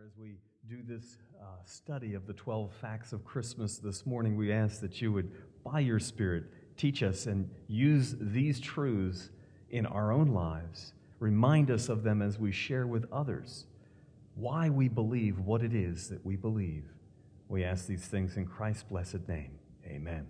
As we do this study of the 12 facts of Christmas this morning, we ask that you would, by your Spirit, teach us and use these truths in our own lives. Remind us of them as we share with others why we believe what it is that we believe. We ask these things in Christ's blessed name. Amen.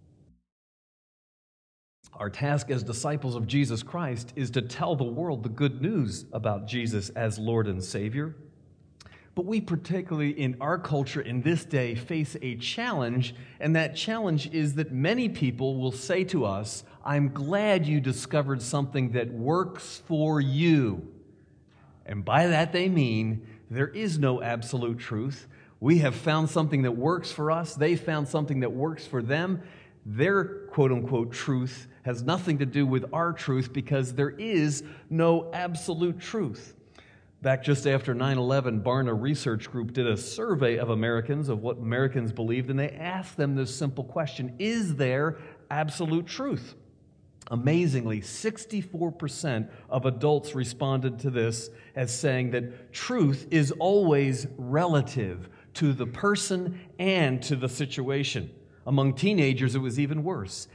Our task as disciples of Jesus Christ is to tell the world the good news about Jesus as Lord and Savior. But we particularly in our culture in this day face a challenge, and that challenge is that many people will say to us, "I'm glad you discovered something that works for you." And by that they mean there is no absolute truth. We have found something that works for us. They found something that works for them. Their quote-unquote truth has nothing to do with our truth because there is no absolute truth. Back just after 9/11, Barna Research Group did a survey of Americans, of what Americans believed, and they asked them this simple question: is there absolute truth? Amazingly, 64% of adults responded to this as saying that truth is always relative to the person and to the situation. Among teenagers, it was even worse.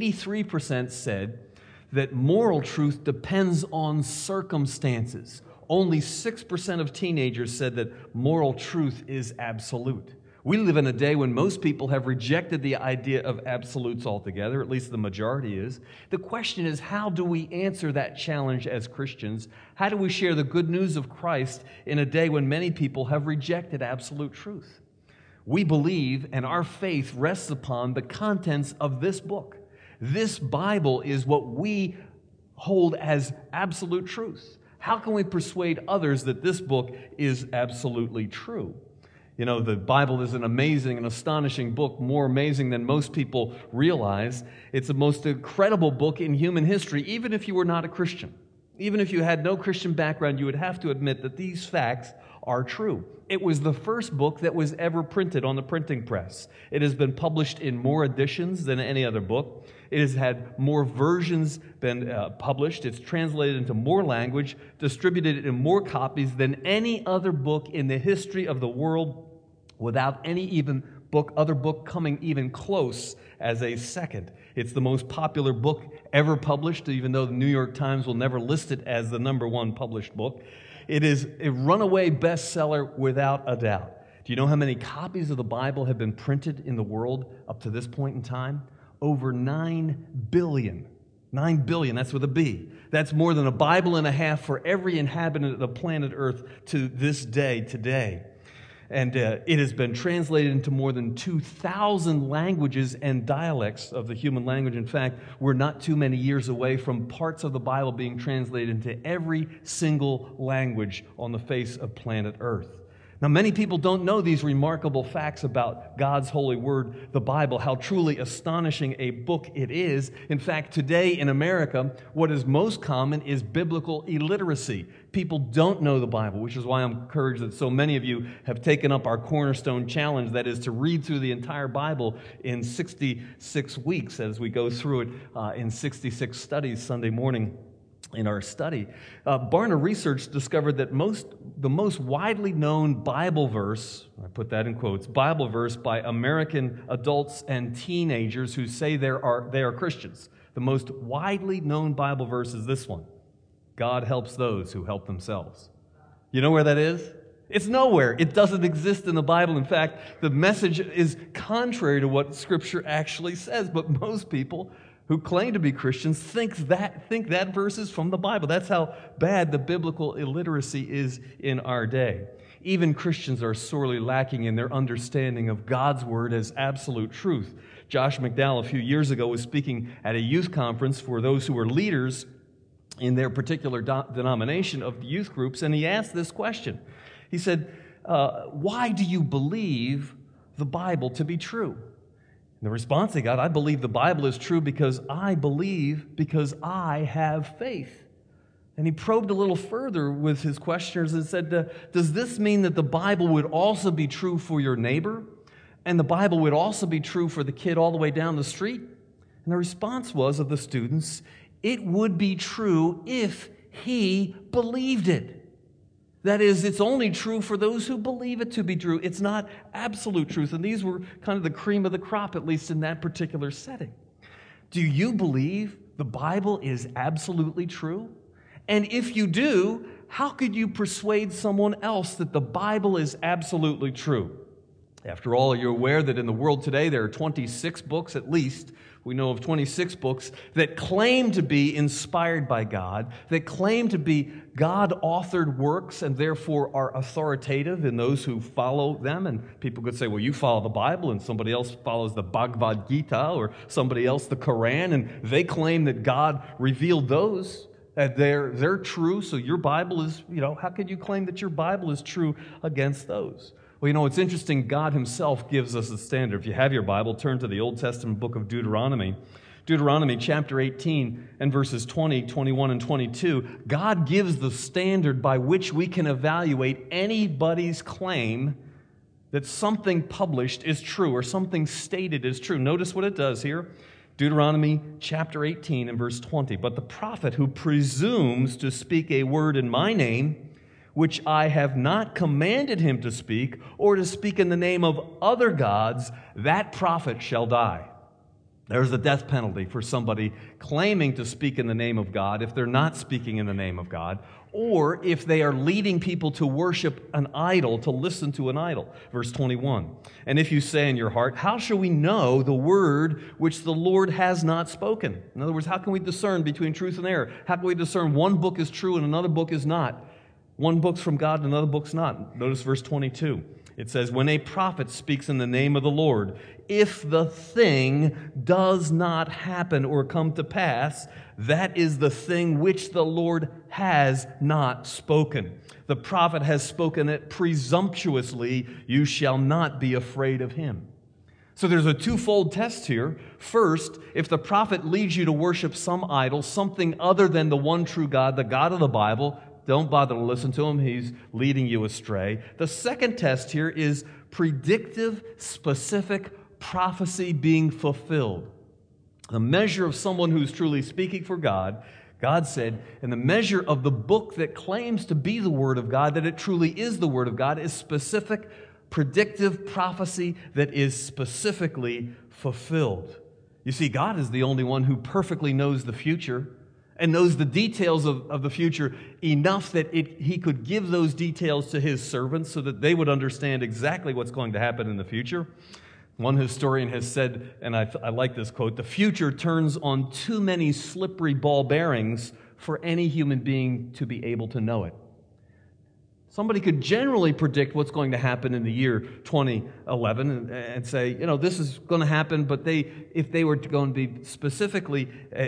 83% said that moral truth depends on circumstances. Only 6% of teenagers said that moral truth is absolute. We live in a day when most people have rejected the idea of absolutes altogether, at least the majority is. The question is, how do we answer that challenge as Christians? How do we share the good news of Christ in a day when many people have rejected absolute truth? We believe, and our faith rests upon the contents of this book. This Bible is what we hold as absolute truth. How can we persuade others that this book is absolutely true? You know, the Bible is an amazing and astonishing book, more amazing than most people realize. It's the most incredible book in human history, even if you were not a Christian. Even if you had no Christian background, you would have to admit that these facts are true. It was the first book that was ever printed on the printing press. It has been published in more editions than any other book. It has had more versions been published. It's translated into more language, distributed in more copies than any other book in the history of the world, without any other book coming even close as a second. It's the most popular book ever published, even though the New York Times will never list it as the #1 published book. It is a runaway bestseller without a doubt. Do you know how many copies of the Bible have been printed in the world up to this point in time? Over 9 billion. 9 billion, that's with a B. That's more than a Bible and a half for every inhabitant of the planet Earth to this day, today. And it has been translated into more than 2,000 languages and dialects of the human language. In fact, we're not too many years away from parts of the Bible being translated into every single language on the face of planet Earth. Now, many people don't know these remarkable facts about God's holy word, the Bible, how truly astonishing a book it is. In fact, today in America, what is most common is biblical illiteracy. People don't know the Bible, which is why I'm encouraged that so many of you have taken up our Cornerstone Challenge, that is to read through the entire Bible in 66 weeks as we go through it in 66 studies Sunday morning. In our study, Barna Research discovered that the most widely known Bible verse, I put that in quotes, Bible verse by American adults and teenagers who say they are Christians. The most widely known Bible verse is this one: God helps those who help themselves. You know where that is? It's nowhere. It doesn't exist in the Bible. In fact, the message is contrary to what Scripture actually says, but most people who claim to be Christians think that verse is from the Bible. That's how bad the biblical illiteracy is in our day. Even Christians are sorely lacking in their understanding of God's word as absolute truth. Josh McDowell a few years ago was speaking at a youth conference for those who were leaders in their particular denomination of the youth groups, and he asked this question. He said, why do you believe the Bible to be true? The response he got: I believe the Bible is true because I have faith. And he probed a little further with his questioners and said, does this mean that the Bible would also be true for your neighbor? And the Bible would also be true for the kid all the way down the street? And the response was of the students, it would be true if he believed it. That is, it's only true for those who believe it to be true. It's not absolute truth. And these were kind of the cream of the crop, at least in that particular setting. Do you believe the Bible is absolutely true? And if you do, how could you persuade someone else that the Bible is absolutely true? After all, you're aware that in the world today there are 26 books at least. We know of 26 books that claim to be inspired by God, that claim to be God-authored works and therefore are authoritative in those who follow them. And people could say, well, you follow the Bible and somebody else follows the Bhagavad Gita or somebody else the Quran, and they claim that God revealed those, that they're true, so your Bible is, how can you claim that your Bible is true against those? Well, it's interesting. God himself gives us a standard. If you have your Bible, turn to the Old Testament book of Deuteronomy. Deuteronomy chapter 18 and verses 20, 21, and 22. God gives the standard by which we can evaluate anybody's claim that something published is true or something stated is true. Notice what it does here. Deuteronomy chapter 18 and verse 20. But the prophet who presumes to speak a word in my name, which I have not commanded him to speak, or to speak in the name of other gods, that prophet shall die. There's the death penalty for somebody claiming to speak in the name of God if they're not speaking in the name of God, or if they are leading people to worship an idol, to listen to an idol. Verse 21, and if you say in your heart, how shall we know the word which the Lord has not spoken? In other words, how can we discern between truth and error? How can we discern one book is true and another book is not? One book's from God and another book's not. Notice verse 22. It says, when a prophet speaks in the name of the Lord, if the thing does not happen or come to pass, that is the thing which the Lord has not spoken. The prophet has spoken it presumptuously. You shall not be afraid of him. So there's a twofold test here. First, if the prophet leads you to worship some idol, something other than the one true God, the God of the Bible, don't bother to listen to him. He's leading you astray. The second test here is predictive, specific prophecy being fulfilled. The measure of someone who's truly speaking for God, God said, and the measure of the book that claims to be the Word of God, that it truly is the Word of God, is specific, predictive prophecy that is specifically fulfilled. You see, God is the only one who perfectly knows the future and knows the details of the future enough that he could give those details to his servants so that they would understand exactly what's going to happen in the future. One historian has said, and I like this quote, the future turns on too many slippery ball bearings for any human being to be able to know it. Somebody could generally predict what's going to happen in the year 2011 and say, this is going to happen, but if they were going to be specifically,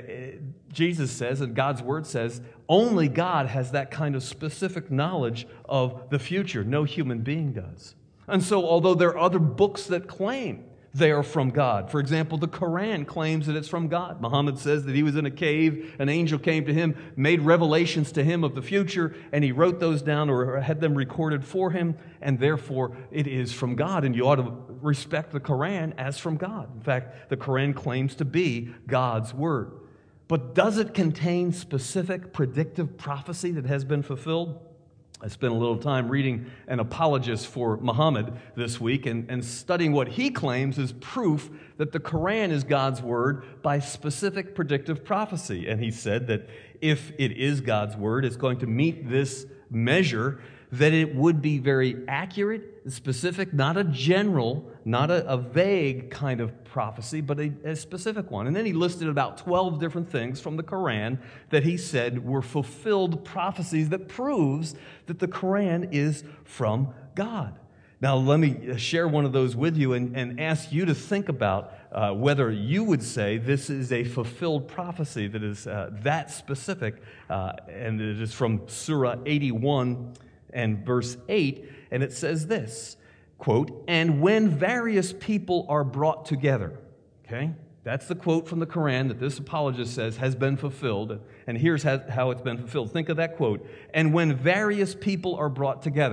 Jesus says, and God's Word says, only God has that kind of specific knowledge of the future. No human being does. And so, although there are other books that claim they are from God. For example, the Quran claims that it's from God. Muhammad says that he was in a cave, an angel came to him, made revelations to him of the future, and he wrote those down or had them recorded for him, and therefore it is from God, and you ought to respect the Quran as from God. In fact, the Quran claims to be God's Word. But does it contain specific predictive prophecy that has been fulfilled? I spent a little time reading an apologist for Muhammad this week and studying what he claims is proof that the Quran is God's Word by specific predictive prophecy. And he said that if it is God's Word, it's going to meet this measure, that it would be very accurate, specific, not a general, not a vague kind of prophecy, but a specific one. And then he listed about 12 different things from the Quran that he said were fulfilled prophecies that proves that the Quran is from God. Now, let me share one of those with you and ask you to think about whether you would say this is a fulfilled prophecy that is that specific, and it is from Surah 81 and verse 8, and it says this, quote, and when various people are brought together, okay? That's the quote from the Quran that this apologist says has been fulfilled, and here's how it's been fulfilled. Think of that quote, and when various people are brought together.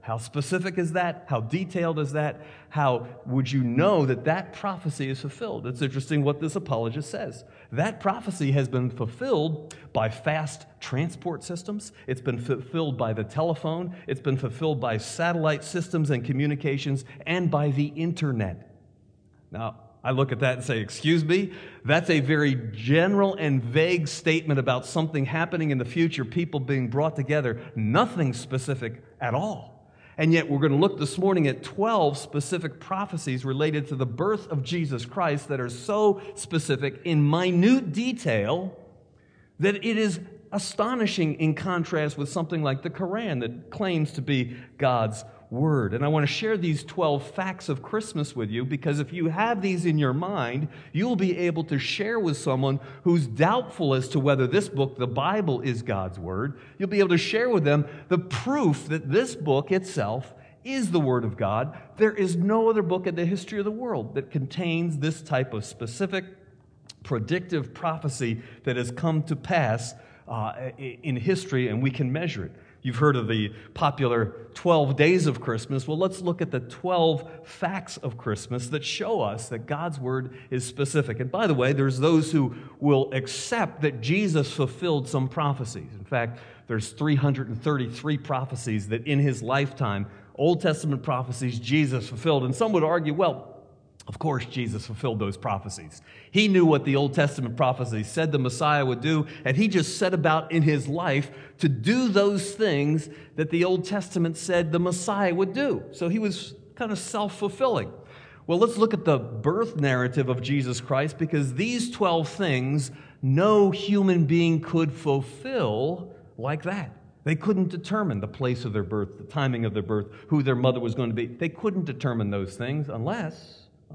How specific is that? How detailed is that? How would you know that that prophecy is fulfilled? It's interesting what this apologist says. That prophecy has been fulfilled by fast transport systems. It's been fulfilled by the telephone. It's been fulfilled by satellite systems and communications and by the internet. Now, I look at that and say, excuse me, that's a very general and vague statement about something happening in the future, people being brought together, nothing specific at all. And yet we're going to look this morning at 12 specific prophecies related to the birth of Jesus Christ that are so specific in minute detail that it is astonishing in contrast with something like the Quran that claims to be God's Word. And I want to share these 12 facts of Christmas with you because if you have these in your mind, you'll be able to share with someone who's doubtful as to whether this book, the Bible, is God's Word. You'll be able to share with them the proof that this book itself is the Word of God. There is no other book in the history of the world that contains this type of specific, predictive prophecy that has come to pass in history, and we can measure it. You've heard of the popular 12 days of Christmas. Well, let's look at the 12 facts of Christmas that show us that God's Word is specific. And by the way, there's those who will accept that Jesus fulfilled some prophecies. In fact, there's 333 prophecies that in his lifetime, Old Testament prophecies, Jesus fulfilled. And some would argue, well, of course, Jesus fulfilled those prophecies. He knew what the Old Testament prophecies said the Messiah would do, and he just set about in his life to do those things that the Old Testament said the Messiah would do. So he was kind of self-fulfilling. Well, let's look at the birth narrative of Jesus Christ, because these 12 things no human being could fulfill like that. They couldn't determine the place of their birth, the timing of their birth, who their mother was going to be. They couldn't determine those things unless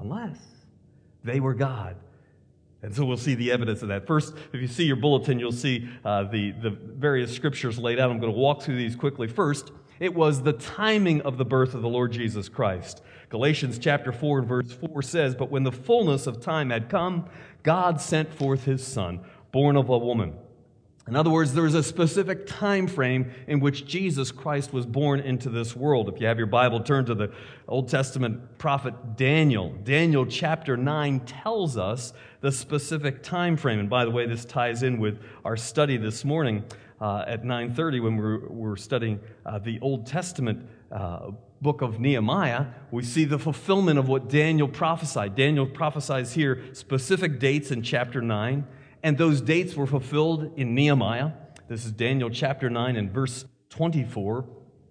they were God. And so we'll see the evidence of that. First, if you see your bulletin, you'll see the various scriptures laid out. I'm going to walk through these quickly. First, it was the timing of the birth of the Lord Jesus Christ. Galatians chapter 4 and verse 4 says, "But when the fullness of time had come, God sent forth his Son, born of a woman." In other words, there was a specific time frame in which Jesus Christ was born into this world. If you have your Bible, turn to the Old Testament prophet Daniel. Daniel chapter 9 tells us the specific time frame. And by the way, this ties in with our study this morning at 9:30 when we're studying the Old Testament book of Nehemiah. We see the fulfillment of what Daniel prophesied. Daniel prophesies here specific dates in chapter 9. And those dates were fulfilled in Nehemiah. This is Daniel chapter 9 and verse 24.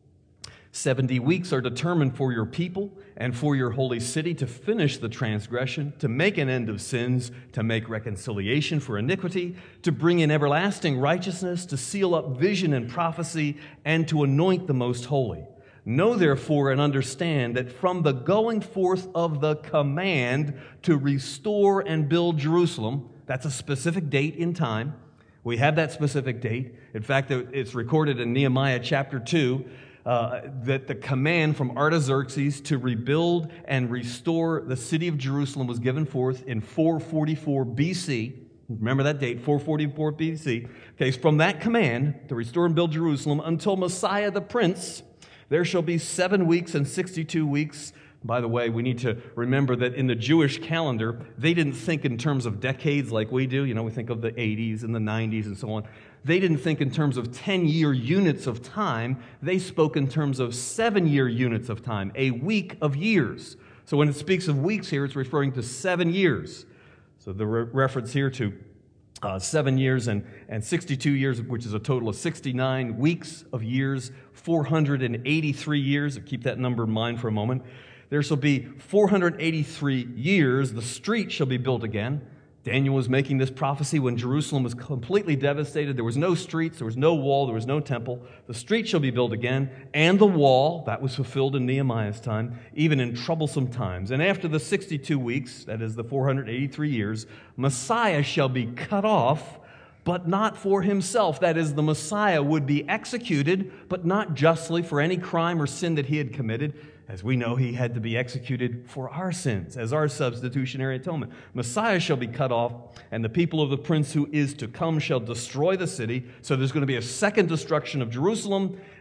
70 weeks are determined for your people and for your holy city to finish the transgression, to make an end of sins, to make reconciliation for iniquity, to bring in everlasting righteousness, to seal up vision and prophecy, and to anoint the most holy. Know therefore and understand that from the going forth of the command to restore and build Jerusalem, that's a specific date in time. We have that specific date. In fact, it's recorded in Nehemiah chapter 2 that the command from Artaxerxes to rebuild and restore the city of Jerusalem was given forth in 444 BC. Remember that date, 444 BC. Okay, so from that command to restore and build Jerusalem until Messiah the Prince, there shall be 7 weeks and 62 weeks. By the way, we need to remember that in the Jewish calendar, they didn't think in terms of decades like we do. You know, we think of the 80s and the 90s and so on. They didn't think in terms of 10-year units of time. They spoke in terms of 7-year units of time, a week of years. So when it speaks of weeks here, it's referring to 7 years. So the reference here to 7 years and 62 years, which is a total of 69 weeks of years, 483 years. Keep that number in mind for a moment. There shall be 483 years. The street shall be built again. Daniel was making this prophecy when Jerusalem was completely devastated. There was no streets, there was no wall, there was no temple. The street shall be built again, and the wall, that was fulfilled in Nehemiah's time, even in troublesome times. And after the 62 weeks, that is the 483 years, Messiah shall be cut off, but not for himself. That is, the Messiah would be executed, but not justly for any crime or sin that he had committed. As we know, he had to be executed for our sins, as our substitutionary atonement. Messiah shall be cut off, and the people of the prince who is to come shall destroy the city. So there's going to be a second destruction of Jerusalem,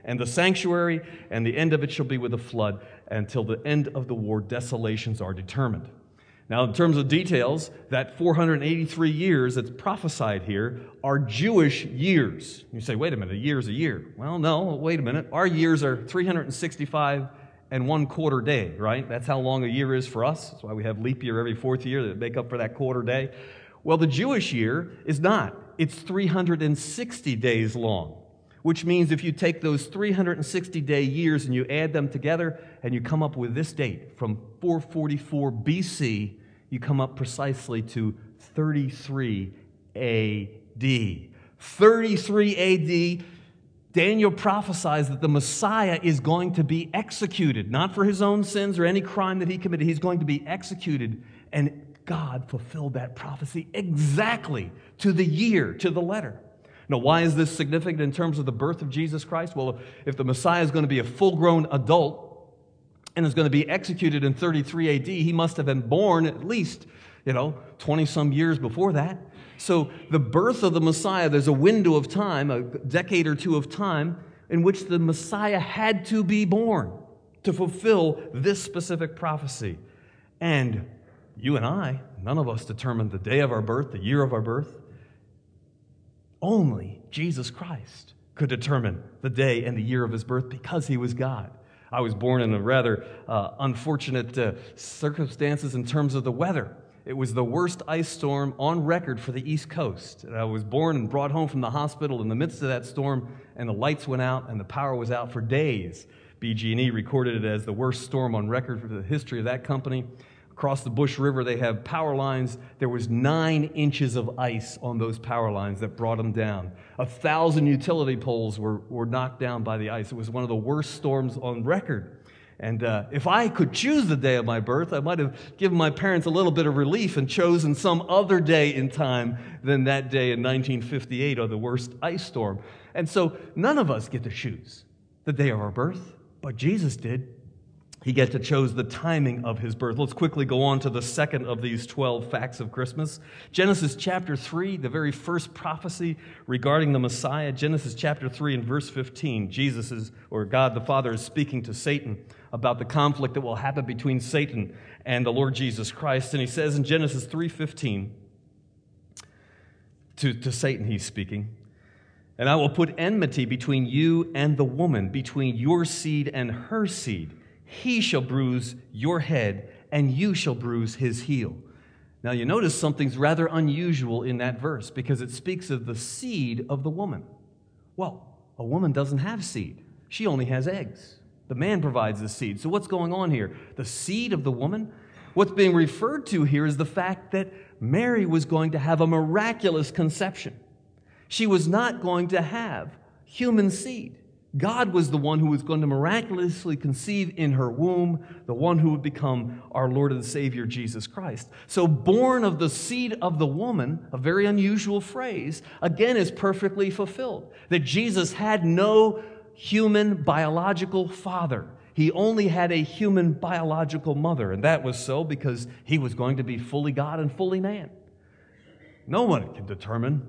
and the sanctuary, and the end of it shall be with a flood. Until the end of the war, desolations are determined. Now, in terms of details, that 483 years that's prophesied here are Jewish years. You say, wait a minute, a year's a year. Well, no, wait a minute. Our years are 365 and 1/4 day, right? That's how long a year is for us. That's why we have leap year every 4th year that make up for that quarter day. Well, the Jewish year is not. It's 360 days long, which means if you take those 360-day years and you add them together and you come up with this date from 444 BC, you come up precisely to 33 AD. 33 AD, Daniel prophesies that the Messiah is going to be executed, not for his own sins or any crime that he committed. He's going to be executed, and God fulfilled that prophecy exactly to the year, to the letter. Now, why is this significant in terms of the birth of Jesus Christ? Well, if the Messiah is going to be a full-grown adult and is going to be executed in 33 AD, he must have been born at least, 20-some years before that. So the birth of the Messiah, there's a window of time, a decade or two of time, in which the Messiah had to be born to fulfill this specific prophecy. And you and I, none of us determined the day of our birth, the year of our birth. Only Jesus Christ could determine the day and the year of his birth because he was God. I was born in a rather unfortunate circumstances in terms of the weather. It was the worst ice storm on record for the East Coast. And I was born and brought home from the hospital in the midst of that storm, and the lights went out and the power was out for days. BG&E recorded it as the worst storm on record for the history of that company. Across the Bush River, they have power lines. There was 9 inches of ice on those power lines that brought them down. 1,000 utility poles were knocked down by the ice. It was one of the worst storms on record. And if I could choose the day of my birth, I might have given my parents a little bit of relief and chosen some other day in time than that day in 1958 or the worst ice storm. And so none of us get to choose the day of our birth, but Jesus did. He gets to choose the timing of his birth. Let's quickly go on to the second of these 12 facts of Christmas. Genesis chapter 3, the very first prophecy regarding the Messiah. Genesis chapter 3 and verse 15. God the Father is speaking to Satan about the conflict that will happen between Satan and the Lord Jesus Christ. And he says in Genesis 3:15, to Satan he's speaking, "And I will put enmity between you and the woman, between your seed and her seed. He shall bruise your head, and you shall bruise his heel." Now you notice something's rather unusual in that verse because it speaks of the seed of the woman. Well, a woman doesn't have seed. She only has eggs. The man provides the seed. So what's going on here? The seed of the woman? What's being referred to here is the fact that Mary was going to have a miraculous conception. She was not going to have human seed. God was the one who was going to miraculously conceive in her womb, the one who would become our Lord and Savior, Jesus Christ. So born of the seed of the woman, a very unusual phrase, again is perfectly fulfilled. That Jesus had no human biological father. He only had a human biological mother, and that was so because he was going to be fully God and fully man. No one can determine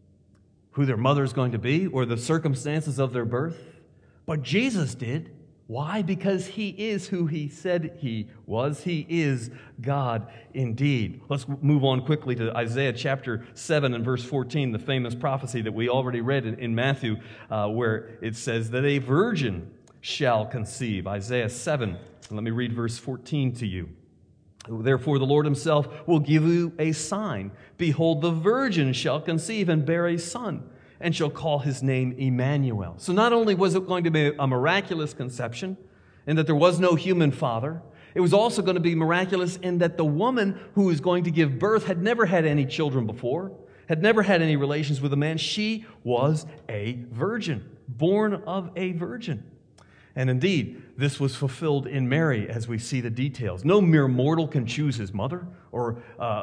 who their mother is going to be or the circumstances of their birth, but Jesus did. Why? Because he is who he said he was. He is God indeed. Let's move on quickly to Isaiah chapter 7 and verse 14, the famous prophecy that we already read in Matthew, where it says that a virgin shall conceive. Isaiah 7, and let me read verse 14 to you. "Therefore the Lord himself will give you a sign. Behold, the virgin shall conceive and bear a son, and shall call his name Emmanuel." So not only was it going to be a miraculous conception, in that there was no human father, it was also going to be miraculous in that the woman who was going to give birth had never had any children before, had never had any relations with a man. She was a virgin, born of a virgin. And indeed, this was fulfilled in Mary as we see the details. No mere mortal can choose his mother or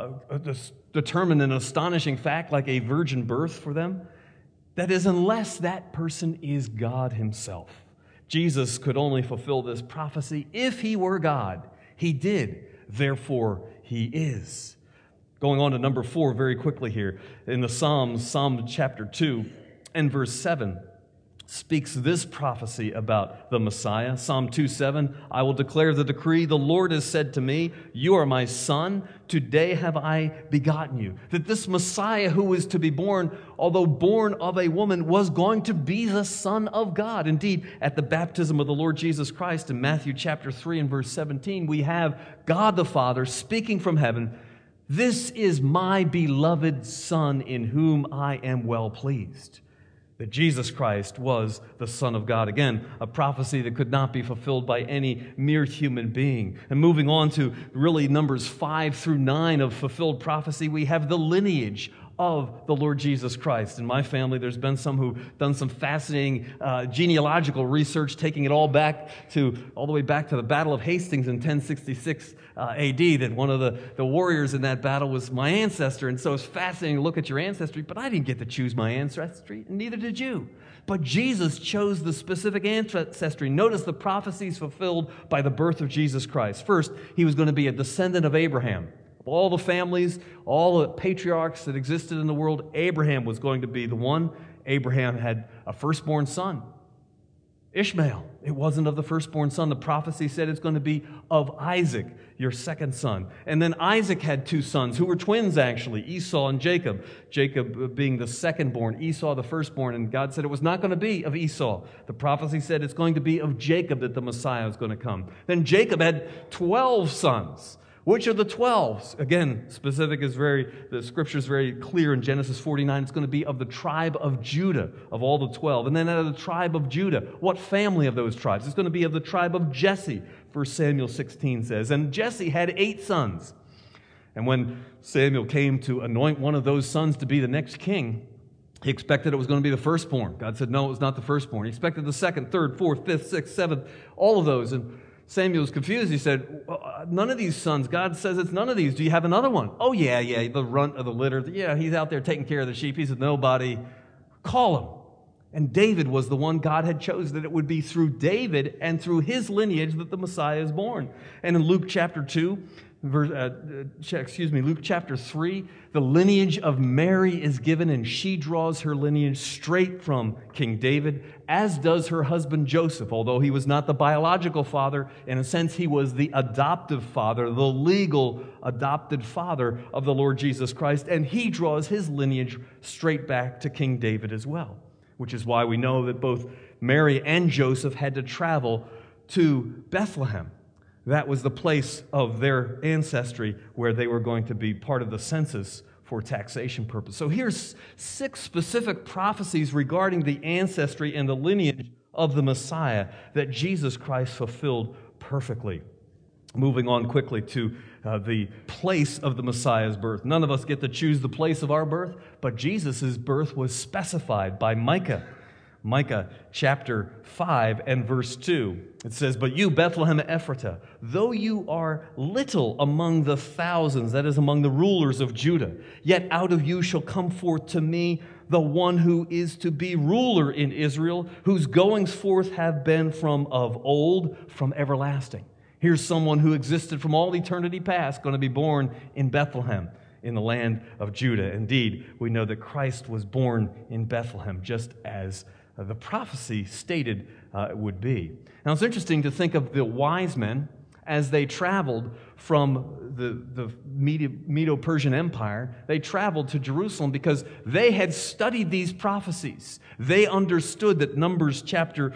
determine an astonishing fact like a virgin birth for them. That is, unless that person is God himself. Jesus could only fulfill this prophecy if he were God. He did. Therefore, he is. Going on to number 4 very quickly here. In the Psalms, Psalm chapter 2 and verse 7, speaks this prophecy about the Messiah. Psalm 2:7, I will declare the decree, the Lord has said to me, you are my son, today have I begotten you. That this Messiah who was to be born, although born of a woman, was going to be the Son of God. Indeed, at the baptism of the Lord Jesus Christ in Matthew chapter 3 and verse 17, we have God the Father speaking from heaven, this is my beloved Son in whom I am well pleased. That Jesus Christ was the Son of God. Again, a prophecy that could not be fulfilled by any mere human being. And moving on to really Numbers 5 through 9 of fulfilled prophecy, we have the lineage of the Lord Jesus Christ. In my family, there's been some who've done some fascinating genealogical research, taking it all the way back to the Battle of Hastings in 1066 AD, that one of the warriors in that battle was my ancestor. And so it's fascinating to look at your ancestry, but I didn't get to choose my ancestry, and neither did you. But Jesus chose the specific ancestry. Notice the prophecies fulfilled by the birth of Jesus Christ. First, he was going to be a descendant of Abraham. Of all the families, all the patriarchs that existed in the world, Abraham was going to be the one. Abraham had a firstborn son, Ishmael. It wasn't of the firstborn son. The prophecy said it's going to be of Isaac, your second son. And then Isaac had two sons who were twins, actually, Esau and Jacob. Jacob being the secondborn, Esau the firstborn. And God said it was not going to be of Esau. The prophecy said it's going to be of Jacob that the Messiah is going to come. Then Jacob had 12 sons. Which of the 12? Again, the scripture is very clear in Genesis 49. It's going to be of the tribe of Judah, of all the 12. And then out of the tribe of Judah, what family of those tribes? It's going to be of the tribe of Jesse, 1 Samuel 16 says. And Jesse had 8 sons. And when Samuel came to anoint one of those sons to be the next king, he expected it was going to be the firstborn. God said, no, it was not the firstborn. He expected the second, third, fourth, fifth, sixth, seventh, all of those. And Samuel was confused. He said, none of these sons. God says it's none of these. Do you have another one? Oh, yeah, the runt of the litter. Yeah, he's out there taking care of the sheep. He said, nobody. Call him. And David was the one God had chosen, that it would be through David and through his lineage that the Messiah is born. And in Luke chapter 2, Luke chapter 3, the lineage of Mary is given, and she draws her lineage straight from King David, as does her husband Joseph. Although he was not the biological father, in a sense he was the adoptive father, the legal adopted father of the Lord Jesus Christ, and he draws his lineage straight back to King David as well, which is why we know that both Mary and Joseph had to travel to Bethlehem. That was the place of their ancestry where they were going to be part of the census for taxation purpose. So here's 6 specific prophecies regarding the ancestry and the lineage of the Messiah that Jesus Christ fulfilled perfectly. Moving on quickly to the place of the Messiah's birth. None of us get to choose the place of our birth, but Jesus' birth was specified by Micah. Micah chapter 5 and verse 2. It says, but you, Bethlehem Ephratah, though you are little among the thousands, that is, among the rulers of Judah, yet out of you shall come forth to me the one who is to be ruler in Israel, whose goings forth have been from of old, from everlasting. Here's someone who existed from all eternity past, going to be born in Bethlehem, in the land of Judah. Indeed, we know that Christ was born in Bethlehem, just as the prophecy stated it would be. Now, it's interesting to think of the wise men as they traveled from the Medo-Persian Empire. They traveled to Jerusalem because they had studied these prophecies. They understood that Numbers chapter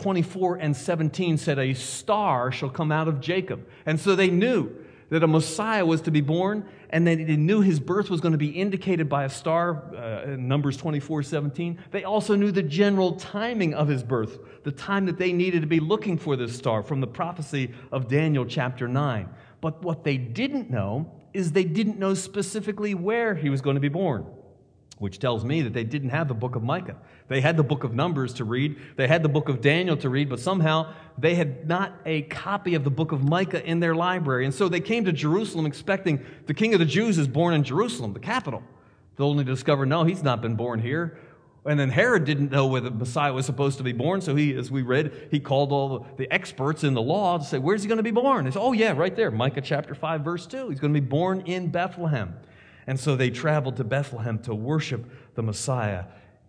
24 and 17 said, a star shall come out of Jacob. And so they knew that a Messiah was to be born, and they knew his birth was going to be indicated by a star, in Numbers 24:17. They also knew the general timing of his birth, the time that they needed to be looking for this star from the prophecy of Daniel chapter 9. But what they didn't know is they didn't know specifically where he was going to be born, which tells me that they didn't have the book of Micah. They had the book of Numbers to read. They had the book of Daniel to read, but somehow they had not a copy of the book of Micah in their library. And so they came to Jerusalem expecting the king of the Jews is born in Jerusalem, the capital. They'll only discover, no, he's not been born here. And then Herod didn't know where the Messiah was supposed to be born, so he, as we read, he called all the experts in the law to say, where's he going to be born? They said, oh yeah, right there, Micah chapter 5, verse 2. He's going to be born in Bethlehem. And so they traveled to Bethlehem to worship the Messiah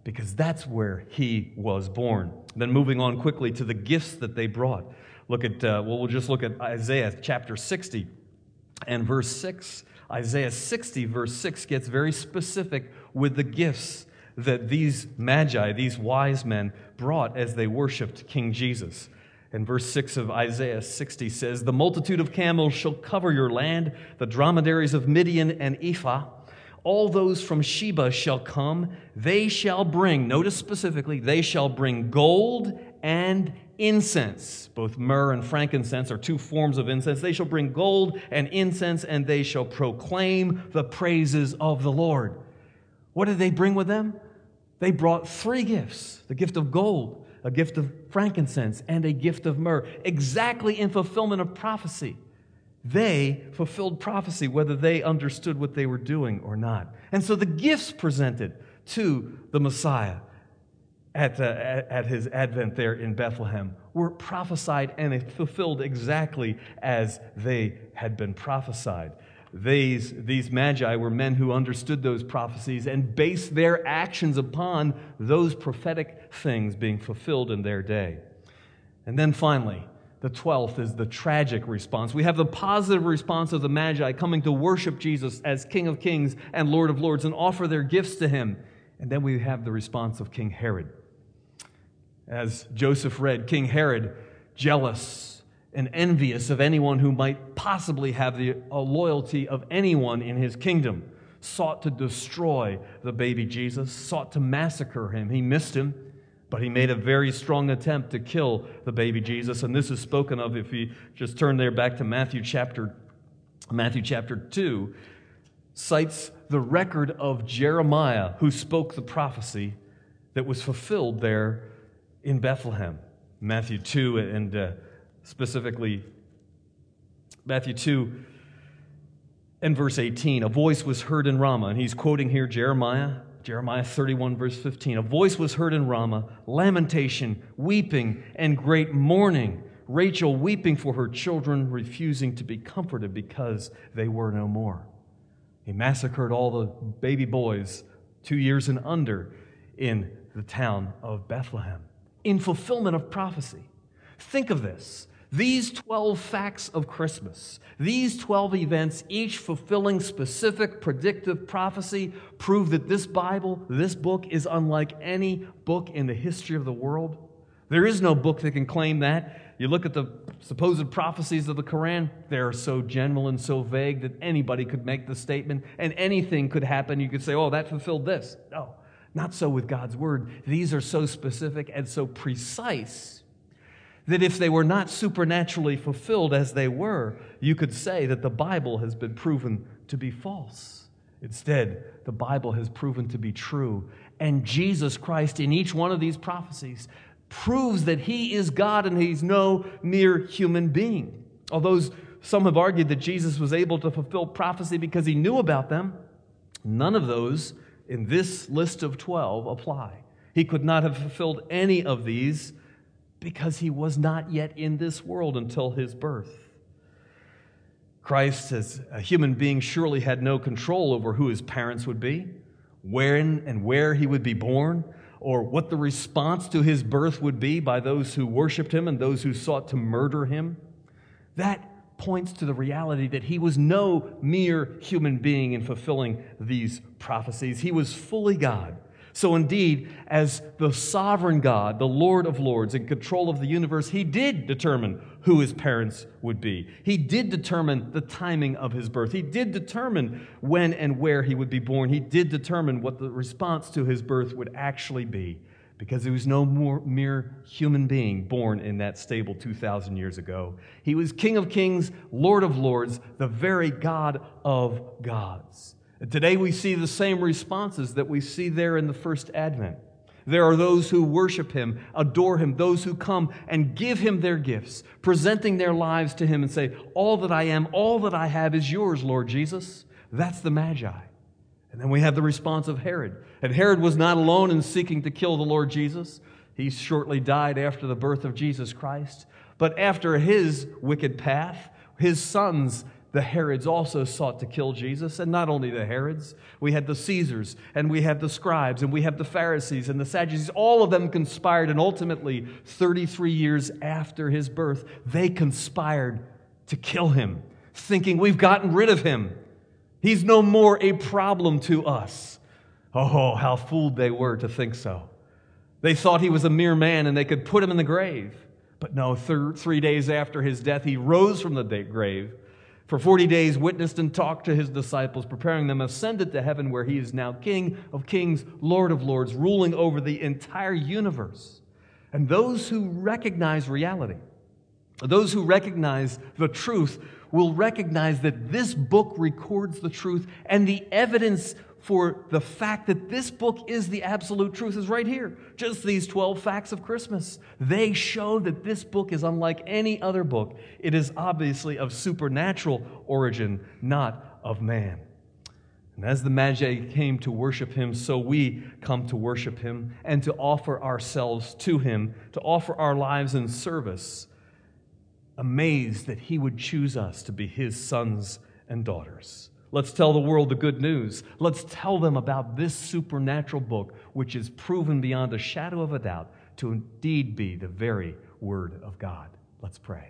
because that's where he was born. Then moving on quickly to the gifts that they brought. We'll just look at Isaiah chapter 60 and verse 6. Isaiah 60 verse 6 gets very specific with the gifts that these magi, these wise men, brought as they worshiped King Jesus. And verse 6 of Isaiah 60 says, "The multitude of camels shall cover your land, the dromedaries of Midian and Ephah. All those from Sheba shall come. They shall bring," notice specifically, "they shall bring gold and incense." Both myrrh and frankincense are two forms of incense. "They shall bring gold and incense, and they shall proclaim the praises of the Lord." What did they bring with them? They brought three gifts: the gift of gold, a gift of frankincense, and a gift of myrrh, exactly in fulfillment of prophecy. They fulfilled prophecy whether they understood what they were doing or not. And so the gifts presented to the Messiah at his advent there in Bethlehem were prophesied and fulfilled exactly as they had been prophesied. These magi were men who understood those prophecies and based their actions upon those prophetic things being fulfilled in their day. And then finally, the 12th is the tragic response. We have the positive response of the Magi coming to worship Jesus as King of Kings and Lord of Lords and offer their gifts to him. And then we have the response of King Herod. As Joseph read, King Herod, jealous and envious of anyone who might possibly have the loyalty of anyone in his kingdom, sought to destroy the baby Jesus, sought to massacre him. He missed him, but he made a very strong attempt to kill the baby Jesus. And this is spoken of, if you just turn there back to Matthew chapter 2, cites the record of Jeremiah, who spoke the prophecy that was fulfilled there in Bethlehem. Matthew 2 and specifically Matthew 2 and verse 18. "A voice was heard in Ramah," and he's quoting here Jeremiah 31 verse 15. "A voice was heard in Ramah, lamentation, weeping, and great mourning. Rachel weeping for her children, refusing to be comforted because they were no more." He massacred all the baby boys 2 years and under in the town of Bethlehem, in fulfillment of prophecy. Think of this. These 12 facts of Christmas, these 12 events, each fulfilling specific predictive prophecy, prove that this Bible, this book, is unlike any book in the history of the world. There is no book that can claim that. You look at the supposed prophecies of the Quran, they're so general and so vague that anybody could make the statement, and anything could happen. You could say, "Oh, that fulfilled this." No, not so with God's Word. These are so specific and so precise that if they were not supernaturally fulfilled as they were, you could say that the Bible has been proven to be false. Instead, the Bible has proven to be true. And Jesus Christ, in each one of these prophecies, proves that he is God and he's no mere human being. Although some have argued that Jesus was able to fulfill prophecy because he knew about them, none of those in this list of 12 apply. He could not have fulfilled any of these because he was not yet in this world until his birth. Christ, as a human being, surely had no control over who his parents would be, when and where he would be born, or what the response to his birth would be by those who worshiped him and those who sought to murder him. That points to the reality that he was no mere human being in fulfilling these prophecies. He was fully God. So indeed, as the sovereign God, the Lord of Lords, in control of the universe, he did determine who his parents would be. He did determine the timing of his birth. He did determine when and where he would be born. He did determine what the response to his birth would actually be, because he was no mere human being born in that stable 2,000 years ago. He was King of Kings, Lord of Lords, the very God of gods. And today we see the same responses that we see there in the first Advent. There are those who worship him, adore him, those who come and give him their gifts, presenting their lives to him and say, "All that I am, all that I have is yours, Lord Jesus." That's the Magi. And then we have the response of Herod. And Herod was not alone in seeking to kill the Lord Jesus. He shortly died after the birth of Jesus Christ. But after his wicked path, his sons, The Herods also sought to kill Jesus, and not only the Herods. We had the Caesars, and we had the scribes, and we have the Pharisees and the Sadducees. All of them conspired, and ultimately, 33 years after his birth, they conspired to kill him, thinking we've gotten rid of him. He's no more a problem to us. Oh, how fooled they were to think so. They thought he was a mere man and they could put him in the grave. But no, 3 days after his death, he rose from the grave. For 40 days witnessed and talked to his disciples, preparing them, ascended to heaven where he is now King of kings, Lord of lords, ruling over the entire universe. And those who recognize reality, those who recognize the truth, will recognize that this book records the truth, and the evidence for the fact that this book is the absolute truth is right here. Just these 12 facts of Christmas. They show that this book is unlike any other book. It is obviously of supernatural origin, not of man. And as the Magi came to worship him, so we come to worship him and to offer ourselves to him, to offer our lives in service, amazed that he would choose us to be his sons and daughters. Let's tell the world the good news. Let's tell them about this supernatural book, which is proven beyond a shadow of a doubt to indeed be the very Word of God. Let's pray.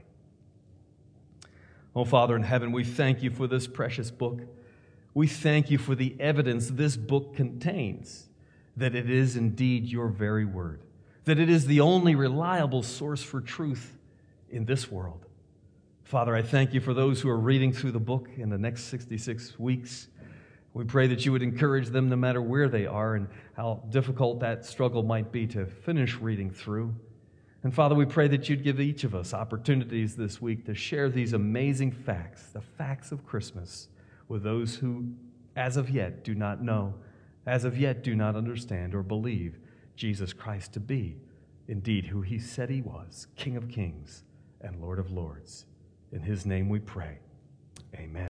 Oh, Father in heaven, we thank you for this precious book. We thank you for the evidence this book contains, that it is indeed your very word, that it is the only reliable source for truth in this world. Father, I thank you for those who are reading through the book in the next 66 weeks. We pray that you would encourage them no matter where they are and how difficult that struggle might be to finish reading through. And Father, we pray that you'd give each of us opportunities this week to share these amazing facts, the facts of Christmas, with those who, as of yet, do not know, as of yet do not understand or believe Jesus Christ to be indeed who he said he was, King of kings and Lord of lords. In his name we pray. Amen.